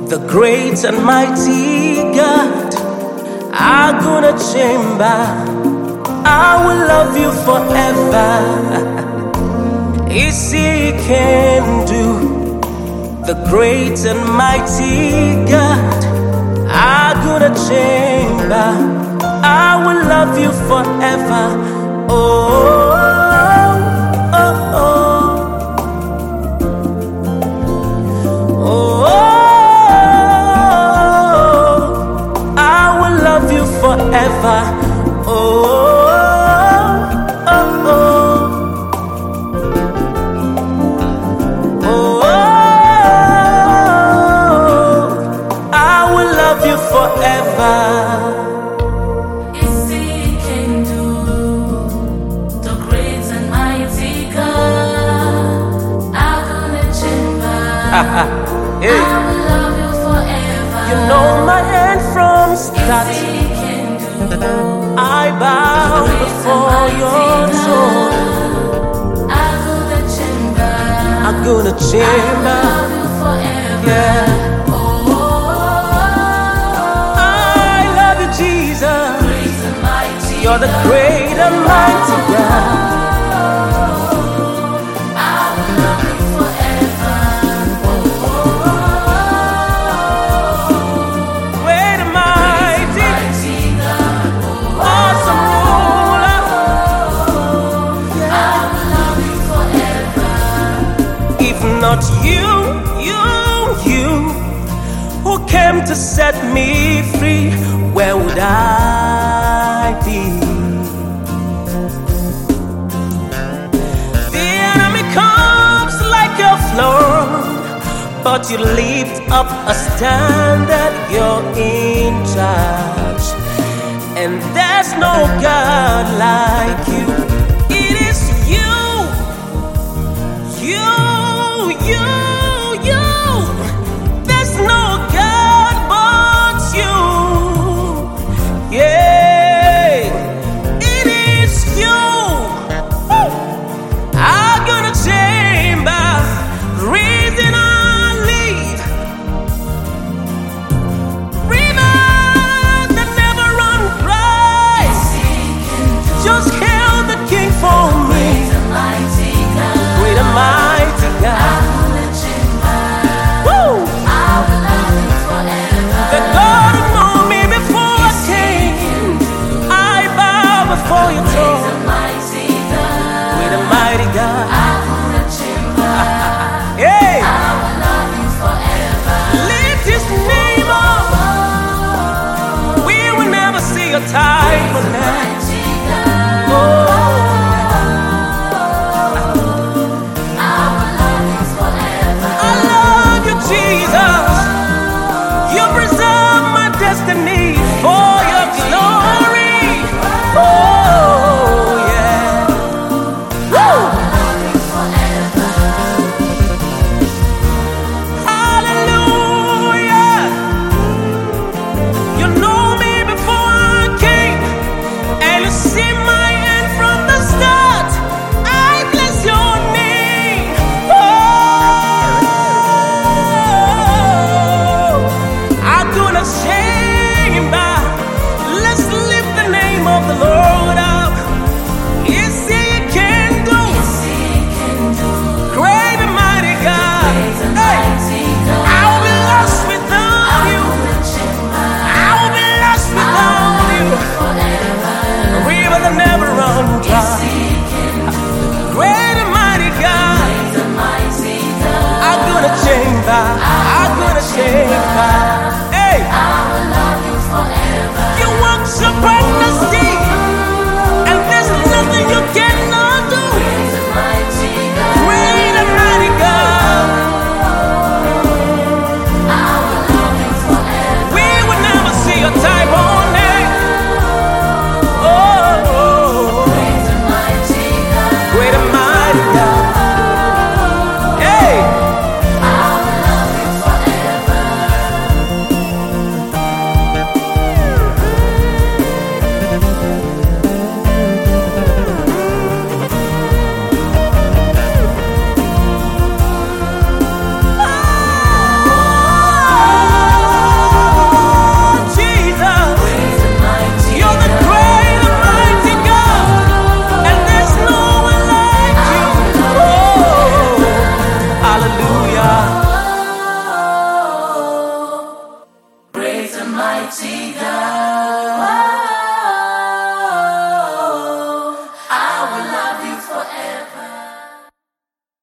The great and mighty God, I'm gonna chamber. I will love you forever. It's He can do. The great and mighty God, I'm gonna chamber. I will love you forever. Oh, oh, oh, oh. Forever, oh, oh, oh, oh, I will love you forever. It's He can do, the great and mighty God. I'm gonna chamber. Hey. I will love you forever. You know my hand from start. I bow before your throne. I'm gonna chamber. Yeah. I love you, Jesus. You're the great and mighty God. Not you who came to set me free, where would I be? The enemy comes like a flood, but you lift up a standard, you're in charge. And there's no God like you. It is you, there's no God but you. Yeah, it is you. I'm gonna chamber, reason I live, rivers that never run dry. Just hail the King for me. Great and mighty God. For your throne, with a mighty God, hey, I will love you forever. Lift His name up. We will never see a time for that. I love you, Jesus. You preserve my destiny for your glory. Oh, yeah. Woo! Hallelujah. You know me before I came. and mighty God.